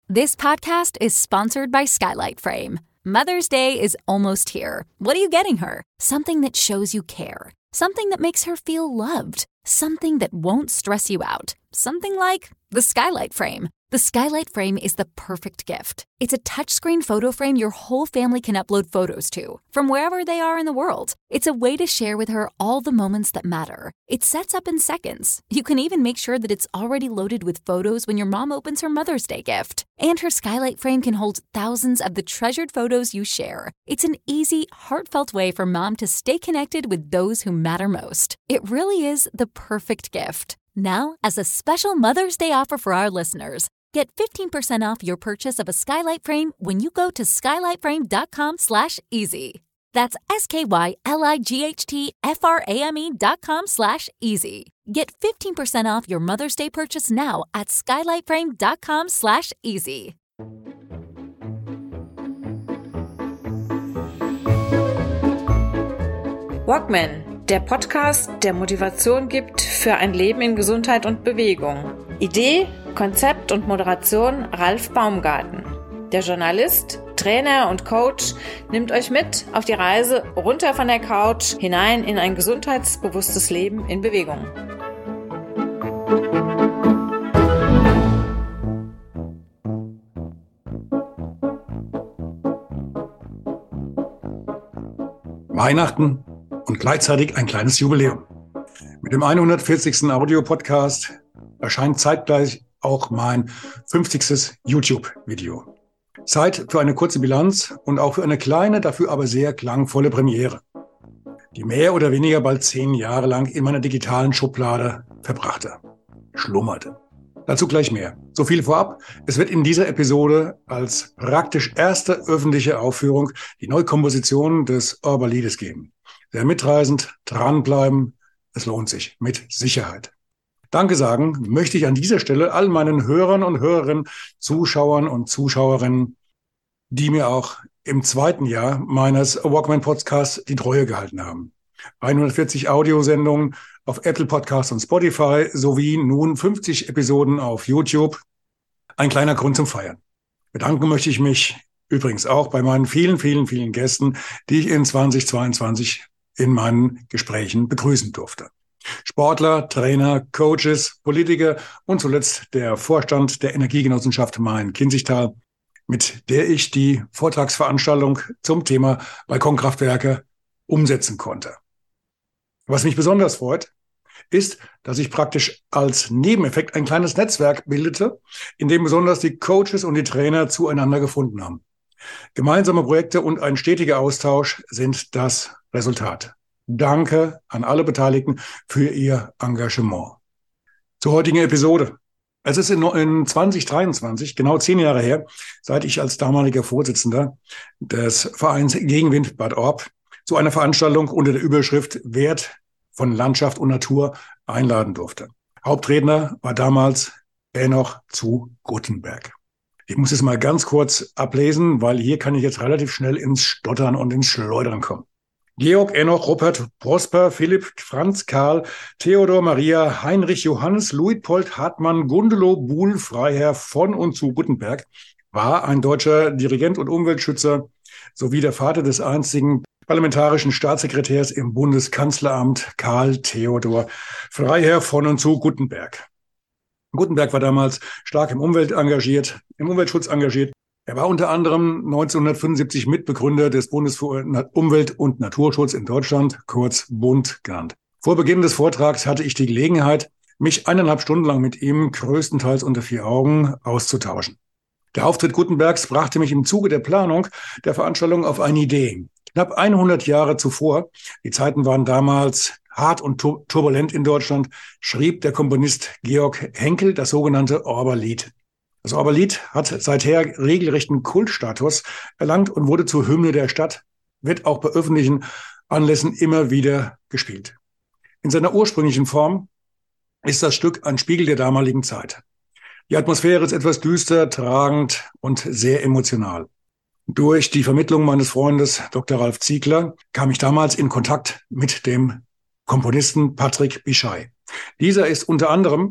This podcast is sponsored by Skylight Frame. Mother's Day is almost here. What are you getting her? Something that shows you care. Something that makes her feel loved. Something that won't stress you out. Something like the Skylight Frame. The Skylight Frame is the perfect gift. It's a touchscreen photo frame your whole family can upload photos to, from wherever they are in the world. It's a way to share with her all the moments that matter. It sets up in seconds. You can even make sure that it's already loaded with photos when your mom opens her Mother's Day gift. And her Skylight Frame can hold thousands of the treasured photos you share. It's an easy, heartfelt way for mom to stay connected with those who matter most. It really is the perfect gift. Now, as a special Mother's Day offer for our listeners, get 15% off your purchase of a Skylight Frame when you go to skylightframe.com/easy. That's SKYLIGHTFRAME.com/easy. Get 15% off your Mother's Day purchase now at skylightframe.com/easy. Walkman, der Podcast, der Motivation gibt für ein Leben in Gesundheit und Bewegung. Idee, Konzept und Moderation Ralf Baumgarten. Der Journalist, Trainer und Coach nimmt euch mit auf die Reise runter von der Couch hinein in ein gesundheitsbewusstes Leben in Bewegung. Weihnachten und gleichzeitig ein kleines Jubiläum. Mit dem 140. Audio-Podcast erscheint zeitgleich auch mein 50. YouTube-Video. Zeit für eine kurze Bilanz und auch für eine kleine, dafür aber sehr klangvolle Premiere, die mehr oder weniger bald 10 Jahre lang in meiner digitalen Schublade verbrachte, schlummerte. Dazu gleich mehr. So viel vorab. Es wird in dieser Episode als praktisch erste öffentliche Aufführung die Neukomposition des Orber-Liedes geben. Sehr mitreißend, dranbleiben, es lohnt sich, mit Sicherheit. Danke sagen möchte ich an dieser Stelle all meinen Hörern und Hörerinnen, Zuschauern und Zuschauerinnen, die mir auch im 2. Jahr meines Walkman-Podcasts die Treue gehalten haben. 140 Audiosendungen auf Apple Podcasts und Spotify sowie nun 50 Episoden auf YouTube. Ein kleiner Grund zum Feiern. Bedanken möchte ich mich übrigens auch bei meinen vielen, vielen, vielen Gästen, die ich in 2022 in meinen Gesprächen begrüßen durfte. Sportler, Trainer, Coaches, Politiker und zuletzt der Vorstand der Energiegenossenschaft Main-Kinzigtal, mit der ich die Vortragsveranstaltung zum Thema Balkonkraftwerke umsetzen konnte. Was mich besonders freut, ist, dass sich praktisch als Nebeneffekt ein kleines Netzwerk bildete, in dem besonders die Coaches und die Trainer zueinander gefunden haben. Gemeinsame Projekte und ein stetiger Austausch sind das Resultat. Danke an alle Beteiligten für ihr Engagement. Zur heutigen Episode. Es ist in 2023, genau 10 Jahre her, seit ich als damaliger Vorsitzender des Vereins Gegenwind Bad Orb zu einer Veranstaltung unter der Überschrift Wert von Landschaft und Natur einladen durfte. Hauptredner war damals Enoch zu Guttenberg. Ich muss es mal ganz kurz ablesen, weil hier kann ich jetzt relativ schnell ins Stottern und ins Schleudern kommen. Georg, Enoch, Robert, Prosper, Philipp, Franz, Karl, Theodor, Maria, Heinrich, Johannes, Luitpold, Hartmann, Gundelo, Buhl, Freiherr von und zu Guttenberg war ein deutscher Dirigent und Umweltschützer sowie der Vater des einzigen parlamentarischen Staatssekretärs im Bundeskanzleramt, Karl Theodor Freiherr von und zu Guttenberg. Guttenberg war damals stark im Umweltschutz engagiert. Er war unter anderem 1975 Mitbegründer des Bundes für Umwelt- und Naturschutz in Deutschland, kurz Bund genannt. Vor Beginn des Vortrags hatte ich die Gelegenheit, mich 1,5 Stunden lang mit ihm größtenteils unter 4 Augen auszutauschen. Der Auftritt Guttenbergs brachte mich im Zuge der Planung der Veranstaltung auf eine Idee. Knapp 100 Jahre zuvor, die Zeiten waren damals hart und turbulent in Deutschland, schrieb der Komponist Georg Henkel das sogenannte Orber-Lied. Das Orber-Lied hat seither regelrechten Kultstatus erlangt und wurde zur Hymne der Stadt, wird auch bei öffentlichen Anlässen immer wieder gespielt. In seiner ursprünglichen Form ist das Stück ein Spiegel der damaligen Zeit. Die Atmosphäre ist etwas düster, tragend und sehr emotional. Durch die Vermittlung meines Freundes Dr. Ralf Ziegler kam ich damals in Kontakt mit dem Komponisten Patrick Bischei. Dieser ist unter anderem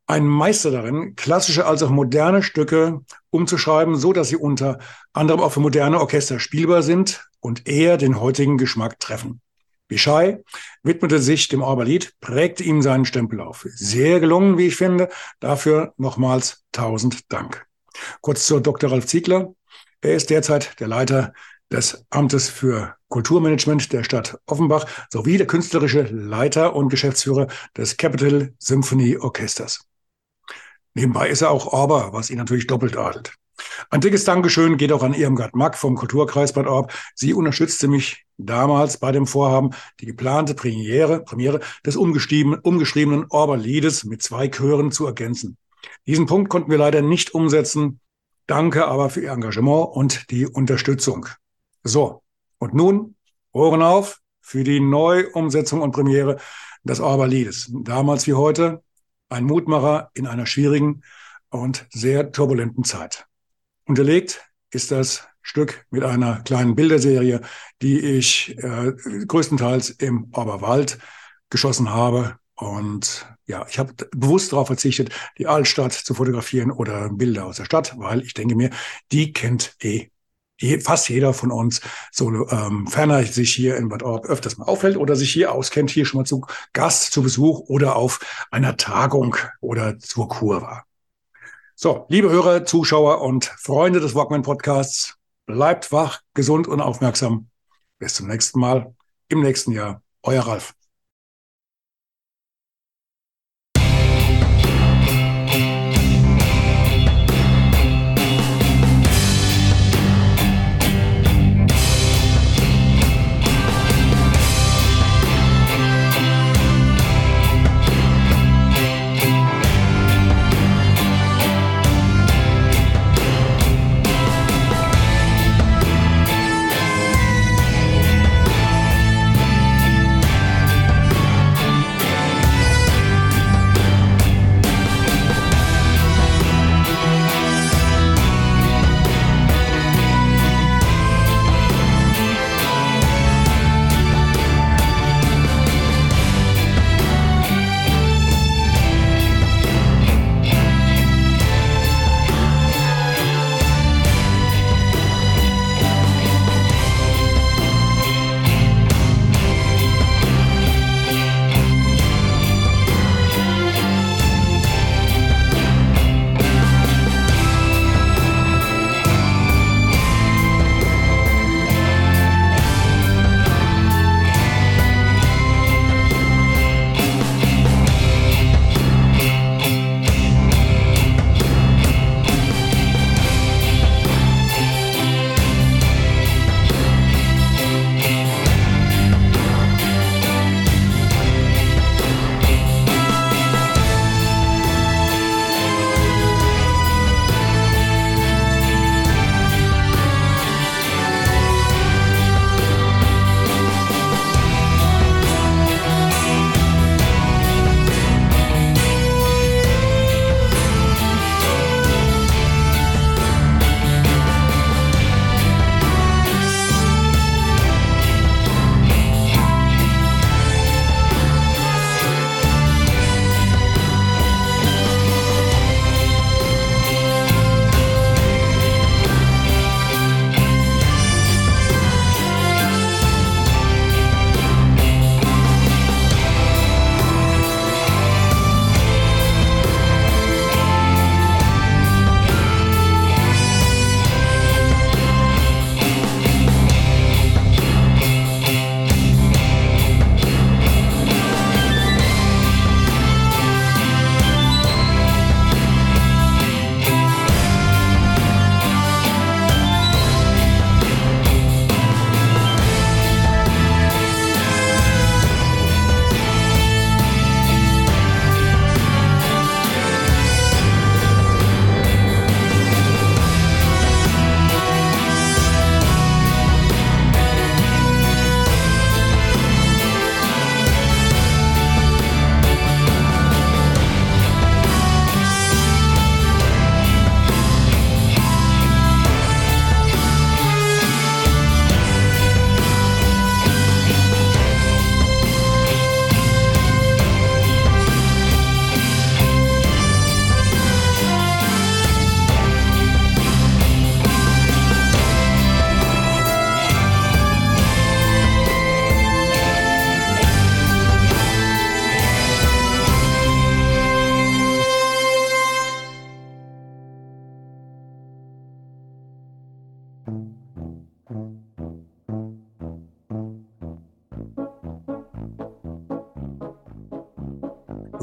ein Meister darin, klassische als auch moderne Stücke umzuschreiben, so dass sie unter anderem auch für moderne Orchester spielbar sind und eher den heutigen Geschmack treffen. Bichai widmete sich dem Orba-Lied, prägte ihm seinen Stempel auf. Sehr gelungen, wie ich finde. Dafür nochmals 1000 Dank. Kurz zu Dr. Ralf Ziegler. Er ist derzeit der Leiter des Amtes für Kulturmanagement der Stadt Offenbach sowie der künstlerische Leiter und Geschäftsführer des Capital Symphony Orchesters. Nebenbei ist er auch Orber, was ihn natürlich doppelt adelt. Ein dickes Dankeschön geht auch an Irmgard Mack vom Kulturkreis Bad Orb. Sie unterstützte mich damals bei dem Vorhaben, die geplante Premiere des umgeschriebenen Orber-Liedes mit 2 Chören zu ergänzen. Diesen Punkt konnten wir leider nicht umsetzen. Danke aber für Ihr Engagement und die Unterstützung. So, und nun Ohren auf für die Neuumsetzung und Premiere des Orber-Liedes. Damals wie heute ein Mutmacher in einer schwierigen und sehr turbulenten Zeit. Unterlegt ist das Stück mit einer kleinen Bilderserie, die ich größtenteils im Orberwald geschossen habe. Und ja, ich habe bewusst darauf verzichtet, die Altstadt zu fotografieren oder Bilder aus der Stadt, weil ich denke mir, die kennt fast jeder von uns, ferner sich hier in Bad Orb öfters mal aufhält oder sich hier auskennt, hier schon mal zu Gast, zu Besuch oder auf einer Tagung oder zur Kur war. So, liebe Hörer, Zuschauer und Freunde des Walkman Podcasts, bleibt wach, gesund und aufmerksam. Bis zum nächsten Mal, im nächsten Jahr. Euer Ralf.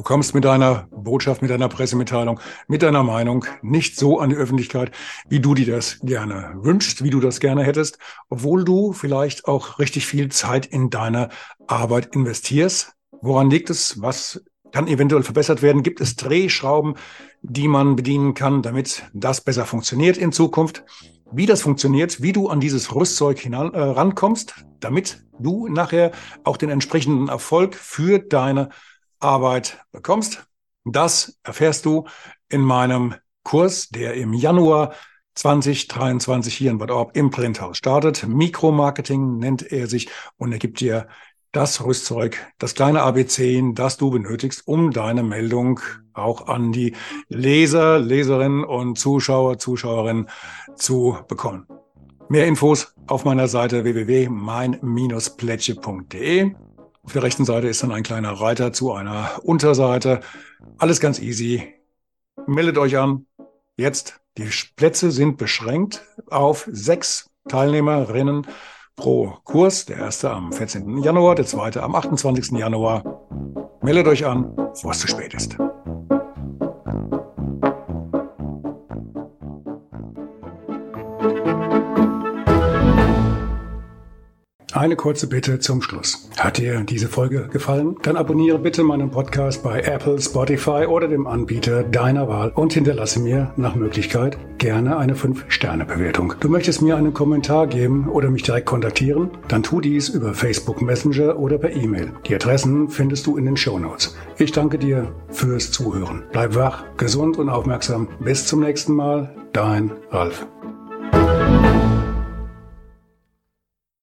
kommst mit deiner Botschaft, mit deiner Pressemitteilung, mit deiner Meinung nicht so an die Öffentlichkeit, wie du dir das gerne wünschst, wie du das gerne hättest, obwohl du vielleicht auch richtig viel Zeit in deine Arbeit investierst. Woran liegt es? Was kann eventuell verbessert werden? Gibt es Drehschrauben, die man bedienen kann, damit das besser funktioniert in Zukunft? Wie das funktioniert, wie du an dieses Rüstzeug rankommst, damit du nachher auch den entsprechenden Erfolg für deine Arbeit bekommst, das erfährst du in meinem Kurs, der im Januar 2023 hier in Bad Orb im Printhaus startet. Mikromarketing nennt er sich und er gibt dir das Rüstzeug, das kleine ABC, das du benötigst, um deine Meldung auch an die Leser, Leserinnen und Zuschauer, Zuschauerinnen zu bekommen. Mehr Infos auf meiner Seite www.mein-plätsche.de. Auf der rechten Seite ist dann ein kleiner Reiter zu einer Unterseite. Alles ganz easy. Meldet euch an. Jetzt, die Plätze sind beschränkt auf 6 Teilnehmerinnen pro Kurs. Der erste am 14. Januar, der zweite am 28. Januar. Meldet euch an, bevor es zu spät ist. Eine kurze Bitte zum Schluss. Hat dir diese Folge gefallen? Dann abonniere bitte meinen Podcast bei Apple, Spotify oder dem Anbieter deiner Wahl und hinterlasse mir nach Möglichkeit gerne eine 5-Sterne-Bewertung. Du möchtest mir einen Kommentar geben oder mich direkt kontaktieren? Dann tu dies über Facebook Messenger oder per E-Mail. Die Adressen findest du in den Shownotes. Ich danke dir fürs Zuhören. Bleib wach, gesund und aufmerksam. Bis zum nächsten Mal. Dein Ralf.